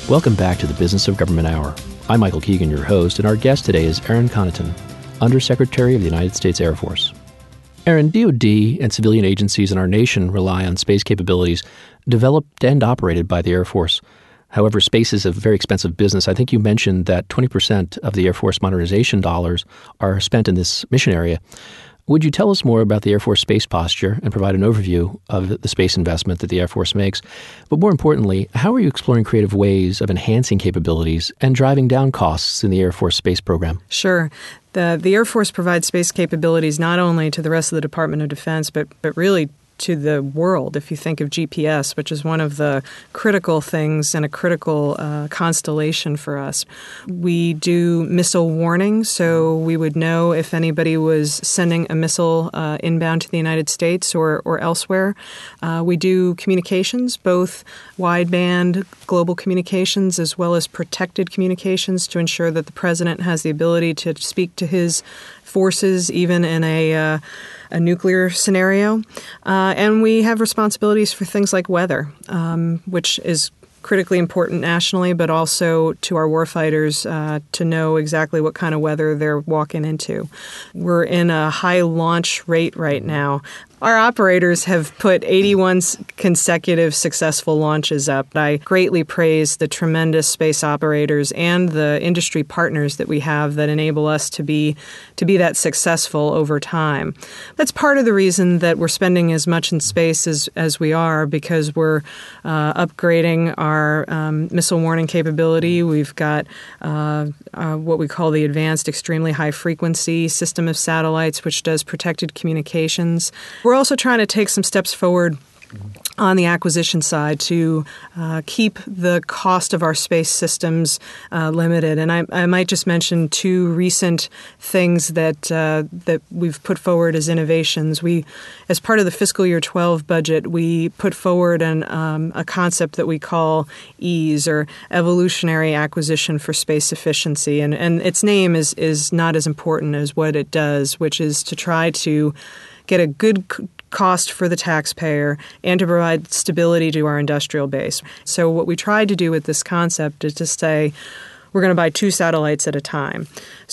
Welcome back to the Business of Government Hour. I'm Michael Keegan, your host, and our guest today is Aaron Connaughton, Undersecretary of the United States Air Force. Aaron, DoD and civilian agencies in our nation rely on space capabilities developed and operated by the Air Force. However, space is a very expensive business. I think you mentioned that 20% of the Air Force modernization dollars are spent in this mission area. Would you tell us more about the Air Force space posture and provide an overview of the space investment that the Air Force makes? But more importantly, how are you exploring creative ways of enhancing capabilities and driving down costs in the Air Force space program? Sure. The Air Force provides space capabilities not only to the rest of the Department of Defense, but really to the world. If you think of GPS, which is one of the critical things and a critical constellation for us. We do missile warning, so we would know if anybody was sending a missile inbound to the United States or elsewhere. We do communications, both wideband global communications as well as protected communications to ensure that the president has the ability to speak to his forces even in a nuclear scenario. And we have responsibilities for things like weather, which is critically important nationally, but also to our warfighters to know exactly what kind of weather they're walking into. We're in a high launch rate right now. Our operators have put 81 consecutive successful launches up. I greatly praise the tremendous space operators and the industry partners that we have that enable us to be that successful over time. That's part of the reason that we're spending as much in space as we are, because we're upgrading our missile warning capability. We've got what we call the Advanced Extremely High Frequency System of Satellites, which does protected communications. We're also trying to take some steps forward on the acquisition side to keep the cost of our space systems limited. And I might just mention two recent things that we've put forward as innovations. We, as part of the fiscal year 12 budget, we put forward a concept that we call EASE, or Evolutionary Acquisition for Space Efficiency. And its name is not as important as what it does, which is to try to get a good cost for the taxpayer and to provide stability to our industrial base. So what we tried to do with this concept is to say, we're going to buy 2 satellites at a time.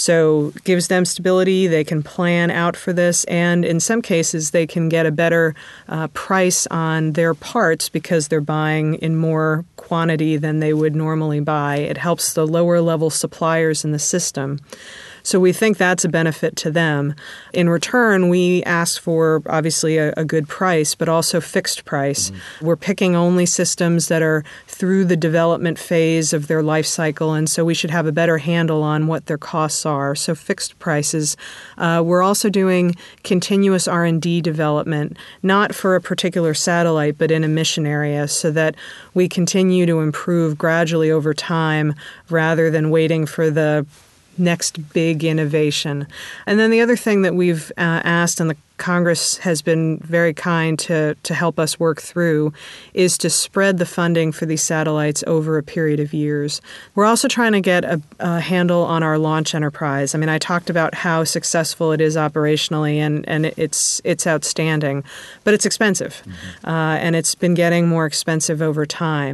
So it gives them stability, they can plan out for this, and in some cases they can get a better price on their parts because they're buying in more quantity than they would normally buy. It helps the lower level suppliers in the system. So we think that's a benefit to them. In return, we ask for, obviously, a good price, but also fixed price. Mm-hmm. We're picking only systems that are through the development phase of their life cycle, and so we should have a better handle on what their costs are. So fixed prices. We're also doing continuous R&D development, not for a particular satellite, but in a mission area, so that we continue to improve gradually over time rather than waiting for the next big innovation. And then the other thing that we've asked, and the Congress has been very kind to help us work through, is to spread the funding for these satellites over a period of years. We're also trying to get a handle on our launch enterprise. I mean, I talked about how successful it is operationally, and it's outstanding, but it's expensive, and it's been getting more expensive over time.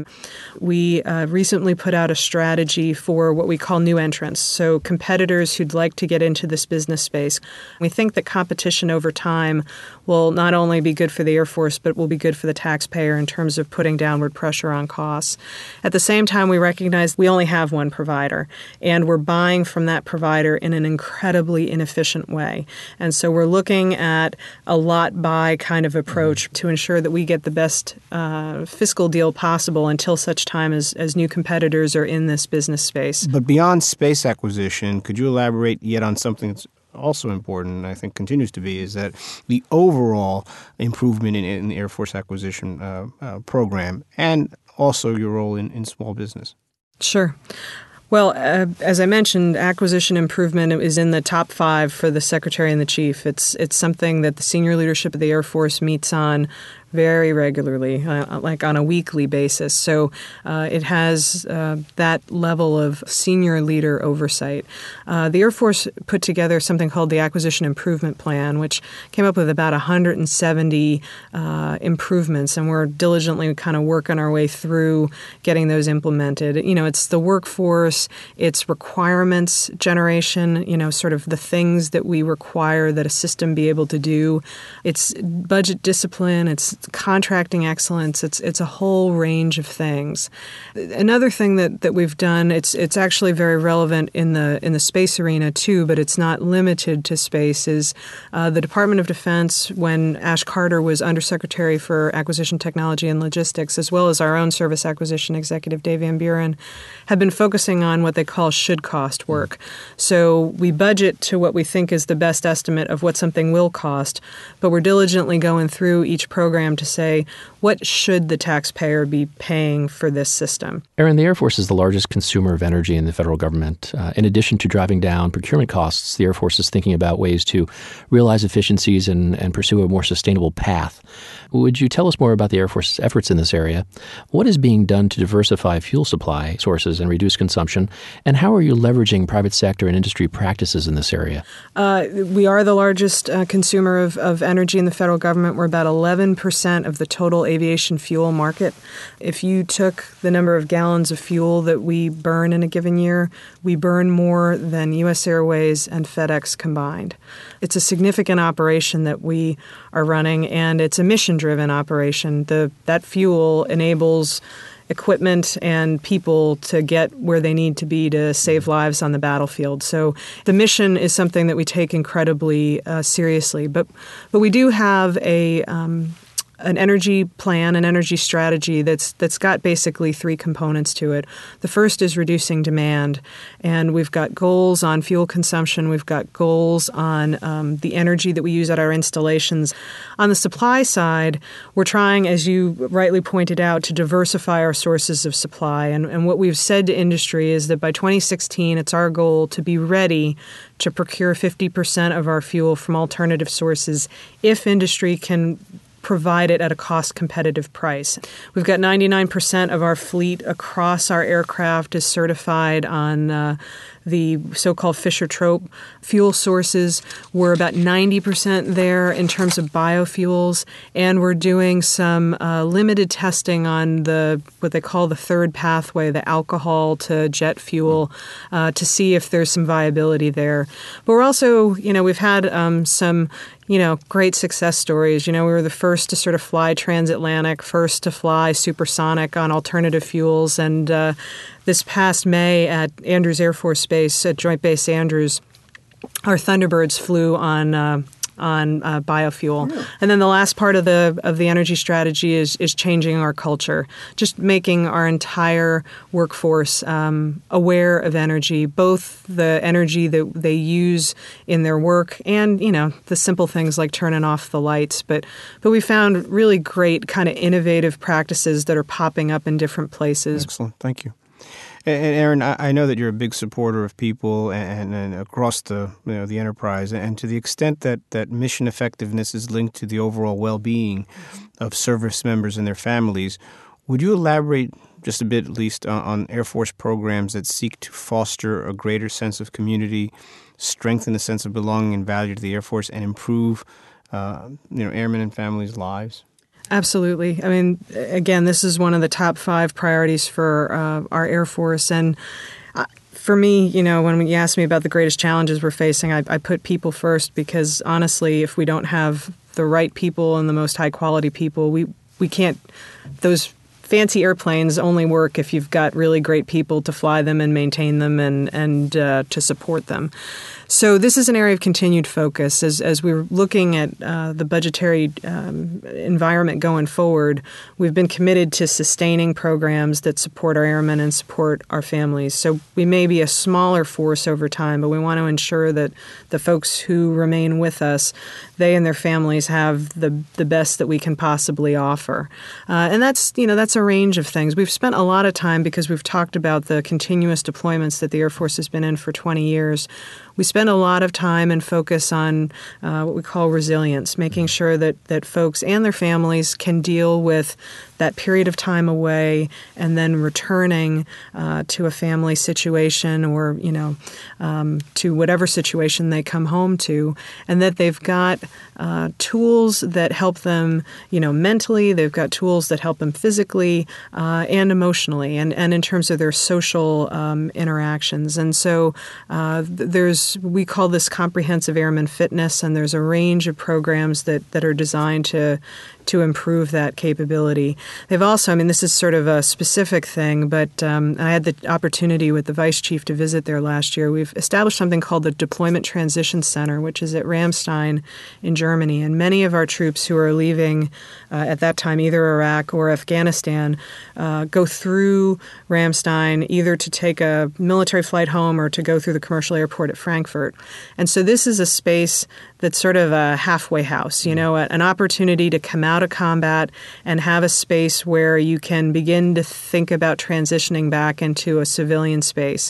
We recently put out a strategy for what we call new entrants, so competitors who'd like to get into this business space. We think that competition over time will not only be good for the Air Force, but will be good for the taxpayer in terms of putting downward pressure on costs. At the same time, we recognize we only have one provider, and we're buying from that provider in an incredibly inefficient way. And so we're looking at a lot-buy kind of approach to ensure that we get the best fiscal deal possible until such time as new competitors are in this business space. But beyond space acquisition, could you elaborate yet on something that's also important, and I think continues to be, is that the overall improvement in the Air Force acquisition program, and also your role in small business? Sure. Well, as I mentioned, acquisition improvement is in the top 5 for the Secretary and the Chief. It's something that the senior leadership of the Air Force meets on very regularly, like on a weekly basis. So it has that level of senior leader oversight. The Air Force put together something called the Acquisition Improvement Plan, which came up with about 170 improvements, and we're diligently kind of working our way through getting those implemented. It's the workforce, it's requirements generation, sort of the things that we require that a system be able to do. It's budget discipline, it's contracting excellence, it's a whole range of things. Another thing that we've done, it's actually very relevant in the space arena too, but it's not limited to space, is the Department of Defense, when Ash Carter was Undersecretary for Acquisition Technology and Logistics, as well as our own Service Acquisition Executive, Dave Van Buren, have been focusing on what they call should-cost work. So we budget to what we think is the best estimate of what something will cost, but we're diligently going through each program to say, what should the taxpayer be paying for this system? Erin, the Air Force is the largest consumer of energy in the federal government. In addition to driving down procurement costs, the Air Force is thinking about ways to realize efficiencies and pursue a more sustainable path. Would you tell us more about the Air Force's efforts in this area? What is being done to diversify fuel supply sources and reduce consumption? And how are you leveraging private sector and industry practices in this area? We are the largest consumer of energy in the federal government. We're about 11% of the total aviation fuel market. If you took the number of gallons of fuel that we burn in a given year, we burn more than U.S. Airways and FedEx combined. It's a significant operation that we are running, and it's a mission-driven operation. That fuel enables equipment and people to get where they need to be to save lives on the battlefield. So the mission is something that we take incredibly seriously. But we do have an energy plan, an energy strategy that's got basically three components to it. The first is reducing demand, and we've got goals on fuel consumption. We've got goals on the energy that we use at our installations. On the supply side, we're trying, as you rightly pointed out, to diversify our sources of supply. And what we've said to industry is that by 2016, it's our goal to be ready to procure 50% of our fuel from alternative sources if industry can provide it at a cost-competitive price. We've got 99% of our fleet across our aircraft is certified on the so-called Fischer-Tropsch fuel sources. We're about 90% there in terms of biofuels, and we're doing some limited testing on what they call the third pathway, the alcohol to jet fuel, to see if there's some viability there. But we're also, we've had some great success stories. We were the first to sort of fly transatlantic, first to fly supersonic on alternative fuels. And this past May at Andrews Air Force Base, at Joint Base Andrews, our Thunderbirds flew on biofuel. Really? And then the last part of the energy strategy is changing our culture, just making our entire workforce aware of energy, both the energy that they use in their work and, the simple things like turning off the lights. But we found really great kind of innovative practices that are popping up in different places. Excellent. Thank you. And Erin, I know that you're a big supporter of people and across the enterprise, and to the extent that mission effectiveness is linked to the overall well-being of service members and their families, would you elaborate just a bit, at least, on Air Force programs that seek to foster a greater sense of community, strengthen the sense of belonging and value to the Air Force, and improve, airmen and families' lives? Absolutely. I mean, again, this is one of the top 5 priorities for our Air Force. And for me, when you ask me about the greatest challenges we're facing, I put people first because, honestly, if we don't have the right people and the most high-quality people, we can't – those fancy airplanes only work if you've got really great people to fly them and maintain them and to support them. So this is an area of continued focus. As we're looking at the budgetary environment going forward, we've been committed to sustaining programs that support our airmen and support our families. So we may be a smaller force over time, but we want to ensure that the folks who remain with us, they and their families have the best that we can possibly offer. And that's a range of things. We've spent a lot of time, because we've talked about the continuous deployments that the Air Force has been in for 20 years. we spend a lot of time and focus on what we call resilience, making sure that folks and their families can deal with that period of time away and then returning to a family situation or, to whatever situation they come home to, and that they've got tools that help them, mentally. They've got tools that help them physically and emotionally, and in terms of their social interactions. And so we call this comprehensive airman fitness, and there's a range of programs that are designed to improve that capability. They've also, this is sort of a specific thing, but I had the opportunity with the vice chief to visit there last year. We've established something called the Deployment Transition Center, which is at Ramstein in Germany. And many of our troops who are leaving at that time either Iraq or Afghanistan go through Ramstein either to take a military flight home or to go through the commercial airport at Frankfurt. And so this is a space that's sort of a halfway house, an opportunity to come out of combat and have a space where you can begin to think about transitioning back into a civilian space,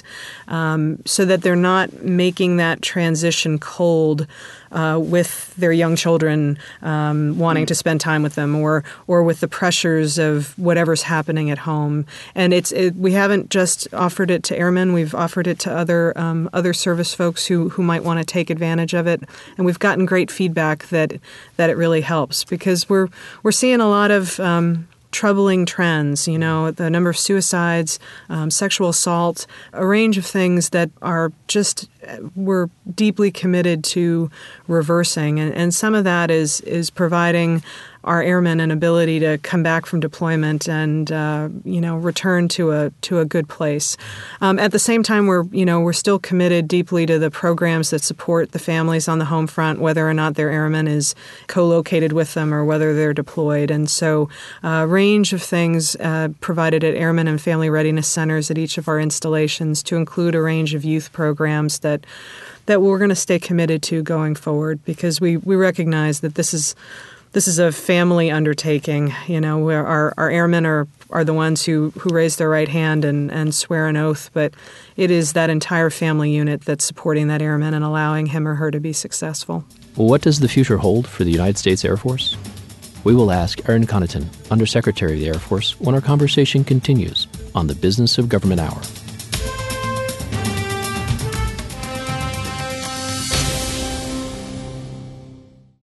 so that they're not making that transition cold with their young children wanting to spend time with them, or with the pressures of whatever's happening at home. And we haven't just offered it to airmen; we've offered it to other service folks who might want to take advantage of it. And we've gotten great feedback that it really helps, because we're seeing a lot of troubling trends, the number of suicides, sexual assault, a range of things that are just we're deeply committed to reversing. And some of that is providing our airmen an ability to come back from deployment and return to a good place. At the same time, we're still committed deeply to the programs that support the families on the home front, whether or not their airman is co-located with them or whether they're deployed. And so a range of things provided at Airmen and Family Readiness Centers at each of our installations, to include a range of youth programs that we're going to stay committed to going forward, because we recognize that this is a family undertaking, where our airmen are the ones who raise their right hand and swear an oath, but it is that entire family unit that's supporting that airman and allowing him or her to be successful. Well, what does the future hold for the United States Air Force? We will ask Erin Connaughton, Undersecretary of the Air Force, when our conversation continues on the Business of Government Hour.